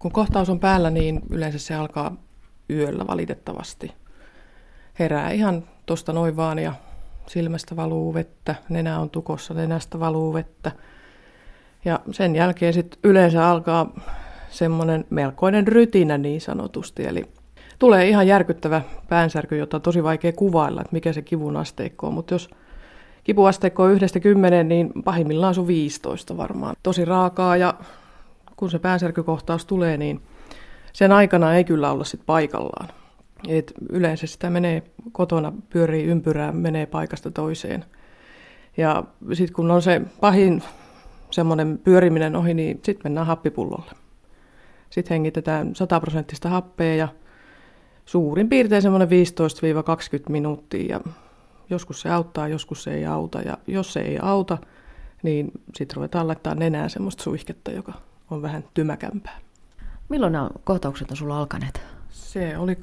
Kun kohtaus on päällä, niin yleensä se alkaa yöllä valitettavasti. Herää ihan tuosta noin vaan ja silmästä valuu vettä, nenä on tukossa, nenästä valuu vettä. Ja sen jälkeen sitten yleensä alkaa semmoinen melkoinen rytinä niin sanotusti. Eli tulee ihan järkyttävä päänsärky, jota on tosi vaikea kuvailla, että mikä se kivun asteikko on. Mutta jos kipuasteikko on 1–10, niin pahimmillaan se on 15 varmaan. Tosi raakaa ja kun se päänsärkykohtaus tulee, niin sen aikana ei kyllä olla sit paikallaan. Et yleensä sitä menee kotona, pyörii ympyrää, menee paikasta toiseen. Ja sitten kun on se pahin semmoinen pyöriminen ohi, niin sitten mennään happipullolle. Sitten hengitetään 100% happea ja suurin piirtein semmoinen 15–20 minuuttia. Ja joskus se auttaa, joskus se ei auta. Ja jos se ei auta, niin sitten ruvetaan laittaa nenään semmoista suihketta, joka on vähän tymäkämpää. Milloin nämä kohtaukset on sulla alkaneet? Se oli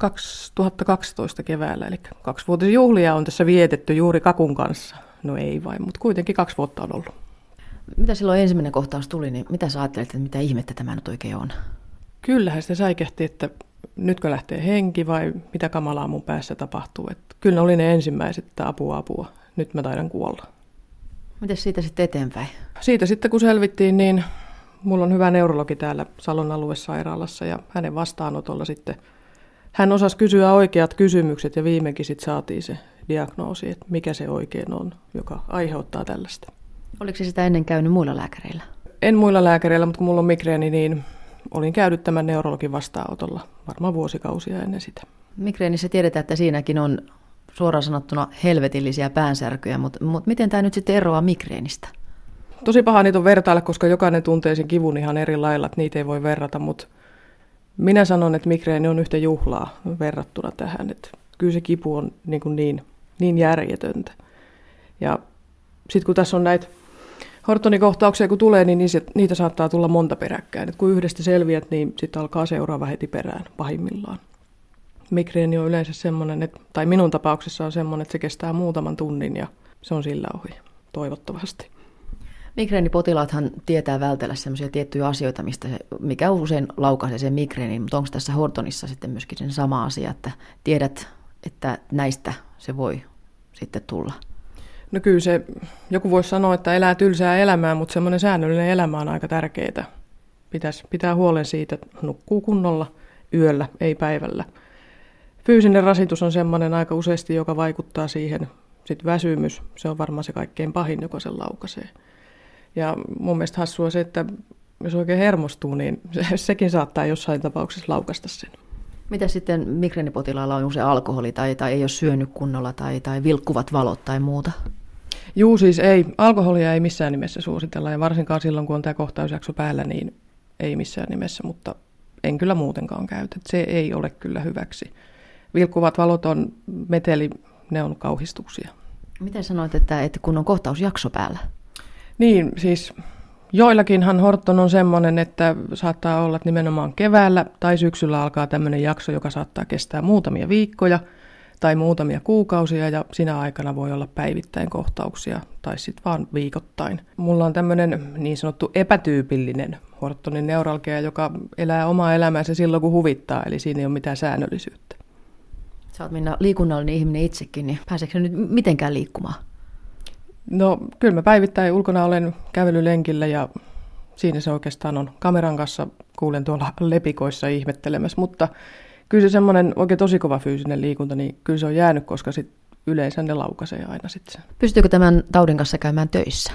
2012 keväällä, eli 2-vuotisjuhlia on tässä vietetty juuri kakun kanssa. No ei vain, mutta kuitenkin 2 vuotta on ollut. Mitä silloin ensimmäinen kohtaus tuli, niin mitä sä ajattelit, että mitä ihmettä tämä nyt oikein on? Kyllähän sitä säikähti, että nytkö lähtee henki vai mitä kamalaa mun päässä tapahtuu. Että kyllä ne oli ne ensimmäiset, että apua, nyt mä taidan kuolla. Miten siitä sitten eteenpäin? Siitä sitten kun selvittiin, niin mulla on hyvä neurologi täällä Salon aluesairaalassa ja hänen vastaanotolla sitten hän osasi kysyä oikeat kysymykset ja viimeinkin sitten saatiin se diagnoosi, että mikä se oikein on, joka aiheuttaa tällaista. Oliko se sitä ennen käynyt muilla lääkäreillä? En muilla lääkäreillä, mutta kun mulla on migreeni, niin olin käynyt tämän neurologin vastaanotolla varmaan vuosikausia ennen sitä. Migreenissä tiedetään, että siinäkin on suoraan sanottuna helvetillisiä päänsärkyjä, mutta miten tämä nyt sitten eroaa migreenistä? Tosi paha niitä on vertailla, koska jokainen tuntee sen kivun ihan eri lailla, että niitä ei voi verrata, mutta minä sanon, että migreeni on yhtä juhlaa verrattuna tähän, että kyllä se kipu on niin järjetöntä. Ja sitten kun tässä on näitä Hortonikohtauksia, kun tulee, niin niitä saattaa tulla monta peräkkäin. Et kun yhdestä selviät, niin sitten alkaa seuraava heti perään pahimmillaan. Migreeni on yleensä semmoinen, tai minun tapauksessa on semmoinen, että se kestää muutaman tunnin ja se on sillä ohi, toivottavasti. Migreenipotilaathan tietää vältellä semmoisia tiettyjä asioita, mikä usein laukaisee sen migreenin, mutta onko tässä Hortonissa sitten myöskin sen sama asia, että tiedät, että näistä se voi sitten tulla? No kyllä se, joku voisi sanoa, että elää tylsää elämää, mutta semmoinen säännöllinen elämä on aika tärkeää. Pitäisi pitää huolen siitä, että nukkuu kunnolla yöllä, ei päivällä. Fyysinen rasitus on semmoinen aika useasti, joka vaikuttaa siihen. Sitten väsymys, se on varmaan se kaikkein pahin, joka sen laukaisee. Ja mun mielestä hassua se, että jos oikein hermostuu, niin sekin saattaa jossain tapauksessa laukaista sen. Mitä sitten migreenipotilailla on usein alkoholi tai ei ole syönyt kunnolla tai vilkkuvat valot tai muuta? Juu, siis ei. Alkoholia ei missään nimessä suositella ja varsinkaan silloin, kun on tämä kohtausjakso päällä, niin ei missään nimessä, mutta en kyllä muutenkaan käytä. Se ei ole kyllä hyväksi. Vilkkuvat valot on meteli, ne on kauhistuksia. Miten sanoit, että kun on kohtausjakso päällä? Niin, siis joillakinhan Horton on semmoinen, että saattaa olla, että nimenomaan keväällä tai syksyllä alkaa tämmöinen jakso, joka saattaa kestää muutamia viikkoja tai muutamia kuukausia ja sinä aikana voi olla päivittäin kohtauksia tai sitten vaan viikoittain. Mulla on tämmöinen niin sanottu epätyypillinen Hortonin neuralgia, joka elää omaa elämäänsä silloin, kun huvittaa, eli siinä ei ole mitään säännöllisyyttä. Sä oot Minna liikunnallinen ihminen itsekin, niin pääseekö nyt mitenkään liikkumaan? No kyllä mä päivittäin ulkona olen kävelylenkillä ja siinä se oikeastaan on. Kameran kanssa kuulen tuolla lepikoissa ihmettelemässä, mutta kyllä se semmoinen oikein tosi kova fyysinen liikunta, niin kyllä se on jäänyt, koska sit yleensä ne laukaisee aina sitten sen. Pystyykö tämän taudin kanssa käymään töissä?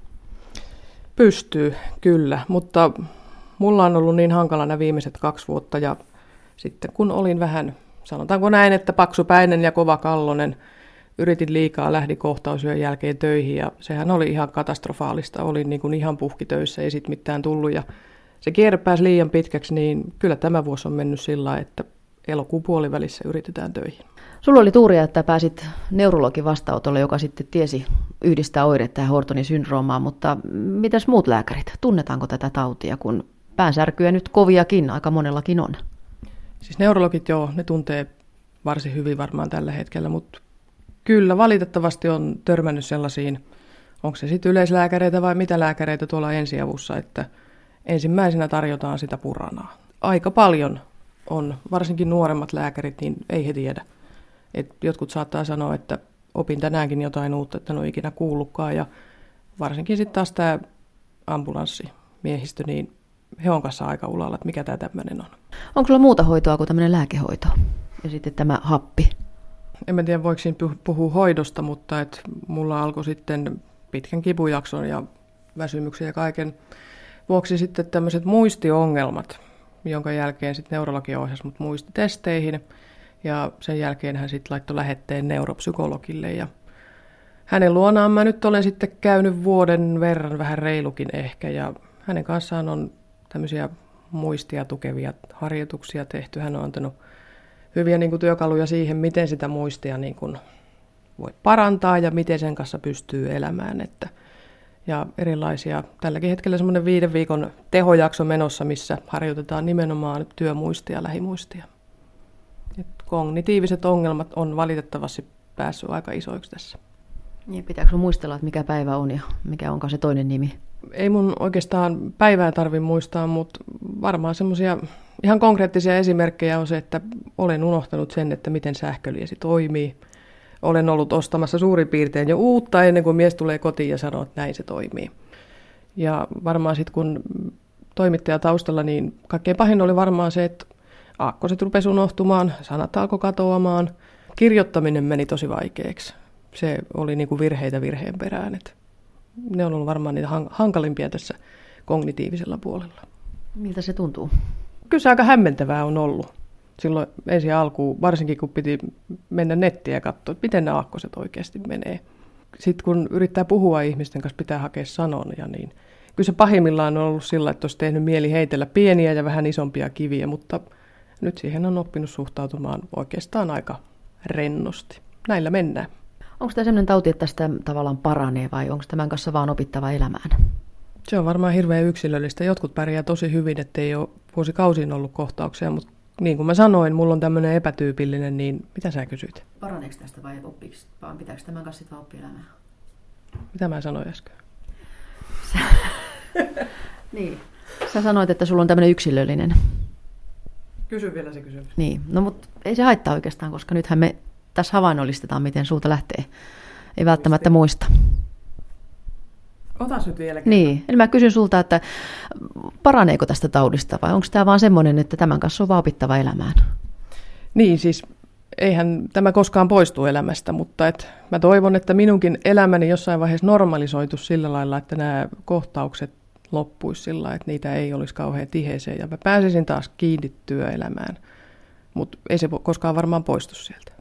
Pystyy, kyllä, mutta mulla on ollut niin hankala nämä viimeiset 2 vuotta ja sitten kun olin vähän, sanotaanko näin, että paksupäinen ja kovakallonen, yritin liikaa, lähdin kohtausyön jälkeen töihin ja sehän oli ihan katastrofaalista. Olin niin kuin ihan puhkitöissä, ei sit mitään tullut ja se kierre pääsi liian pitkäksi, niin kyllä tämä vuosi on mennyt sillä lailla, että elokuun puolivälissä yritetään töihin. Sulla oli tuuria, että pääsit neurologin vastaanotolle, joka sitten tiesi yhdistää oireita ja Hortonin syndroomaa, mutta mitäs muut lääkärit? Tunnetaanko tätä tautia, kun päänsärkyjä nyt koviakin aika monellakin on? Siis neurologit joo, ne tuntee varsin hyvin varmaan tällä hetkellä, mutta kyllä valitettavasti on törmännyt sellaisiin, onko se sitten yleislääkäreitä vai mitä lääkäreitä tuolla ensiavussa, että ensimmäisenä tarjotaan sitä puranaa. aika paljon on, varsinkin nuoremmat lääkärit, niin ei he tiedä. Et jotkut saattaa sanoa, että opin tänäänkin jotain uutta, että en ole ikinä kuullutkaan. Ja varsinkin sitten taas tämä ambulanssimiehistö, niin he on kanssa aika ulalla, että mikä tämä tämmöinen on. Onko sulla muuta hoitoa kuin tämmöinen lääkehoito ja sitten tämä happi? En mä tiedä, voiko siinä puhua hoidosta, mutta et mulla alkoi sitten pitkän kipujakson ja väsymyksen ja kaiken vuoksi sitten tämmöiset muistiongelmat, jonka jälkeen sitten neurologi ohjasi mut muistitesteihin. Ja sen jälkeen hän sitten laittoi lähetteen neuropsykologille. Ja hänen luonaan mä nyt olen sitten käynyt vuoden verran, vähän reilukin ehkä. Ja hänen kanssaan on tämmöisiä muistia tukevia harjoituksia tehty. Hän on antanut hyviä niin kuin työkaluja siihen, miten sitä muistia niin kuin voi parantaa ja miten sen kanssa pystyy elämään. Ja erilaisia, tälläkin hetkellä semmoinen 5 viikon tehojakso menossa, missä harjoitetaan nimenomaan työmuistia ja lähimuistia. Et kognitiiviset ongelmat on valitettavasti päässyt aika isoiksi tässä. Niin, pitääkö sun muistella, että mikä päivä on ja mikä onkaan se toinen nimi? Ei mun oikeastaan päivää tarvitse muistaa, mutta varmaan semmoisia ihan konkreettisia esimerkkejä on se, että olen unohtanut sen, että miten sähköliesi toimii. Olen ollut ostamassa suurin piirtein jo uutta ennen kuin mies tulee kotiin ja sanoo, että näin se toimii. Ja varmaan sitten kun toimittaja taustalla, niin kaikkein pahin oli varmaan se, että aakkoset rupesi unohtumaan, sanat alkoi katoamaan. Kirjoittaminen meni tosi vaikeaksi. Se oli niin kuin virheitä virheen perään. Ne on ollut varmaan niitä hankalimpia tässä kognitiivisella puolella. Miltä se tuntuu? Kyllä se aika hämmentävää on ollut. Silloin ensin alkuun, varsinkin kun piti mennä nettiin ja katsoa, että miten ne aakkoset oikeasti menee. Sitten kun yrittää puhua ihmisten kanssa, pitää hakea sanoja, niin kyllä se pahimmillaan on ollut sillä, että olisi tehnyt mieli heitellä pieniä ja vähän isompia kiviä, mutta nyt siihen on oppinut suhtautumaan oikeastaan aika rennosti. Näillä mennään. Onko tämä sellainen tauti, että tästä tavallaan paranee vai onko tämän kanssa vaan opittava elämään? Se on varmaan hirveän yksilöllistä. Jotkut pärjää tosi hyvin, ettei ole vuosikausiin ollut kohtauksia, mutta niin kuin mä sanoin, mulla on tämmöinen epätyypillinen, niin mitä sä kysyt? Paraneeko tästä vai pitääkö tämän kanssa sitten vaan oppia elämään? Mitä mä sanoin äsken? Niin. Sä sanoit, että sulla on tämmöinen yksilöllinen. Kysy vielä se kysymys. Niin, no mutta ei se haittaa oikeastaan, koska nythän me tässä havainnollistetaan, miten sulta lähtee. Ei välttämättä muista. Otas nyt vielä. Niin, eli mä kysyn sulta, että paraneeko tästä taudista vai onko tämä vaan semmoinen, että tämän kanssa on vaan opittava elämään? Niin, siis eihän tämä koskaan poistu elämästä, mutta mä toivon, että minunkin elämäni jossain vaiheessa normalisoitu sillä lailla, että nämä kohtaukset loppuisi sillä lailla, että niitä ei olisi kauhean tiheeseen ja mä pääsisin taas kiinni työelämään. Mutta ei se koskaan varmaan poistu sieltä.